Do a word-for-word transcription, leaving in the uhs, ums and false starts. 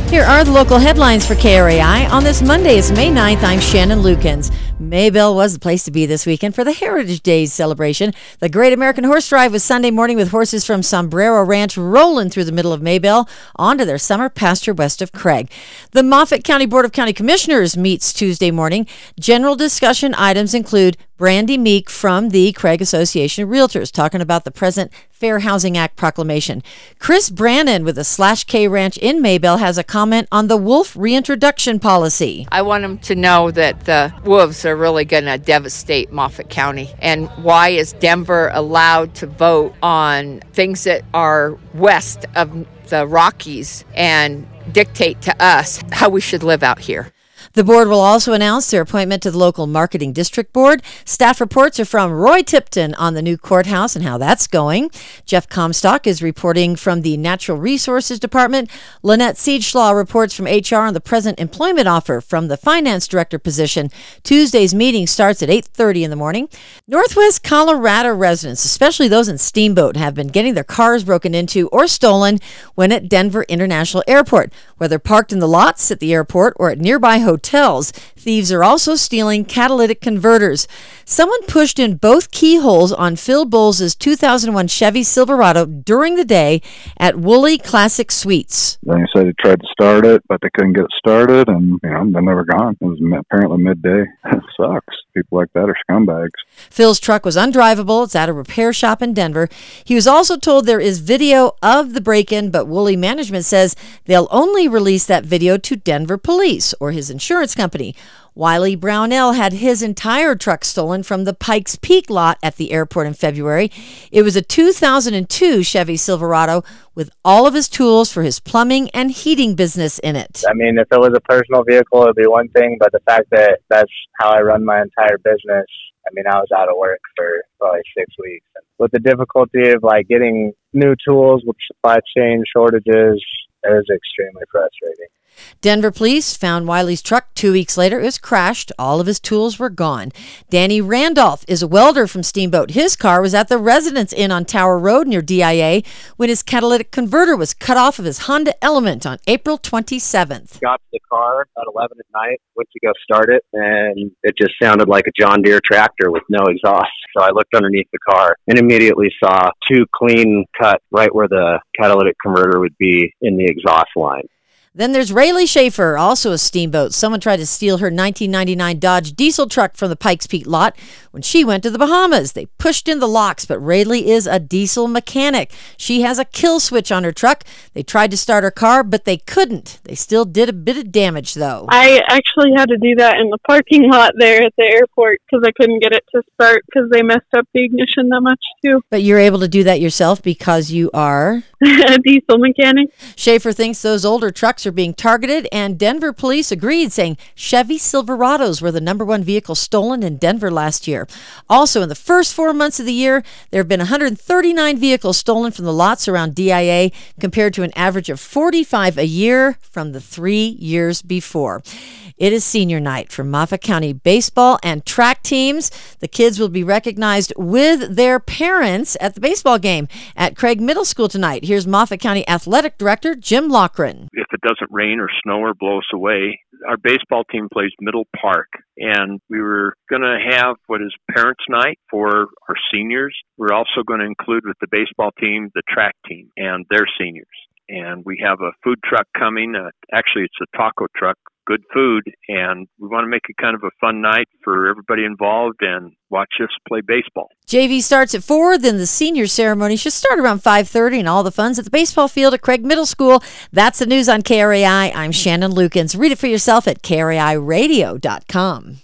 Here are the local headlines for K R A I. On this Monday, it's May ninth. I'm Shannon Lukens. Maybell was the place to be this weekend for the Heritage Days celebration. The Great American Horse Drive was Sunday morning with horses from Sombrero Ranch rolling through the middle of Maybell onto their summer pasture west of Craig. The Moffat County Board of County Commissioners meets Tuesday morning. General discussion items include Brandy Meek from the Craig Association of Realtors talking about the present Fair Housing Act proclamation. Chris Brannon with the Slash K Ranch in Maybell has a comment on the wolf reintroduction policy. I want them to know that the wolves are really going to devastate Moffat County. And why is Denver allowed to vote on things that are west of the Rockies and dictate to us how we should live out here? The board will also announce their appointment to the local marketing district board. Staff reports are from Roy Tipton on the new courthouse and how that's going. Jeff Comstock is reporting from the Natural Resources Department. Lynette Siegschlaw reports from H R on the present employment offer from the finance director position. Tuesday's meeting starts at eight thirty in the morning. Northwest Colorado residents, especially those in Steamboat, have been getting their cars broken into or stolen when at Denver International Airport. Whether parked in the lots at the airport or at nearby hotels, thieves are also stealing catalytic converters. Someone pushed in both keyholes on Phil Bowles' two thousand one Chevy Silverado during the day at Woolley Classic Suites. They said they tried to start it, but they couldn't get it started, and you know they're never gone. It was apparently midday. It sucks. People like that are scumbags. Phil's truck was undrivable. It's at a repair shop in Denver. He was also told there is video of the break-in, but Woolley management says they'll only release that video to Denver police or his insurance company. Wiley Brownell had his entire truck stolen from the Pikes Peak lot at the airport in February. It was a two thousand two Chevy Silverado with all of his tools for his plumbing and heating business in it. I mean, if it was a personal vehicle, it would be one thing, but the fact that that's how I run my entire business, I mean, I was out of work for probably six weeks. With the difficulty of like getting new tools with supply chain shortages, it was extremely frustrating. Denver police found Wiley's truck two weeks later. It was crashed. All of his tools were gone. Danny Randolph is a welder from Steamboat. His car was at the Residence Inn on Tower Road near D I A when his catalytic converter was cut off of his Honda Element on April twenty-seventh. Got to the car at eleven at night, went to go start it, and it just sounded like a John Deere tractor with no exhaust. So I looked underneath the car and immediately saw two clean cut right where the catalytic converter would be in the exhaust line. Then there's Rayleigh Schaefer, also a Steamboat. Someone tried to steal her nineteen ninety-nine Dodge diesel truck from the Pikes Peak lot when she went to the Bahamas. They pushed in the locks, but Rayleigh is a diesel mechanic. She has a kill switch on her truck. They tried to start her car, but they couldn't. They still did a bit of damage, though. I actually had to do that in the parking lot there at the airport because I couldn't get it to start because they messed up the ignition that much, too. But you're able to do that yourself because you are a diesel mechanic. Schaefer thinks those older trucks are being targeted, and Denver police agreed, saying Chevy Silverados were the number one vehicle stolen in Denver last year. Also, in the first four months of the year, there have been one hundred thirty-nine vehicles stolen from the lots around D I A, compared to an average of forty-five a year from the three years before. It is senior night for Moffat County baseball and track teams. The kids will be recognized with their parents at the baseball game at Craig Middle School tonight. Here's Moffat County Athletic Director Jim Lochran. If it doesn't rain or snow or blow us away, our baseball team plays Middle Park, and we were going to have what is Parents' Night for our seniors. We're also going to include with the baseball team the track team and their seniors. And we have a food truck coming. Uh, actually, it's a taco truck. Good food, and we want to make it kind of a fun night for everybody involved and watch us play baseball. J V starts at four, then the senior ceremony should start around five thirty, and all the fun's at the baseball field at Craig Middle School. That's the news on K R A I. I'm Shannon Lukens. Read it for yourself at K R A I radio dot com.